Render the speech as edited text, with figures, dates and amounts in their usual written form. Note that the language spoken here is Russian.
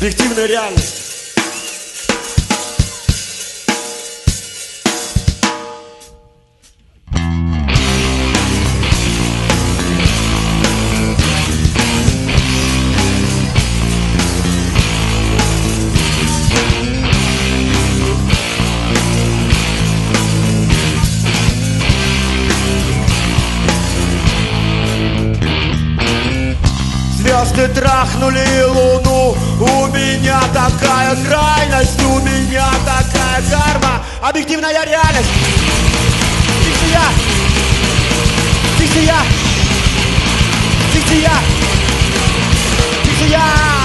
Объективная реальность. Звезды трахнули луну. У меня такая крайность, у меня такая карма. Объективная реальность. Фикция. Фикция. Фикция. Фикция.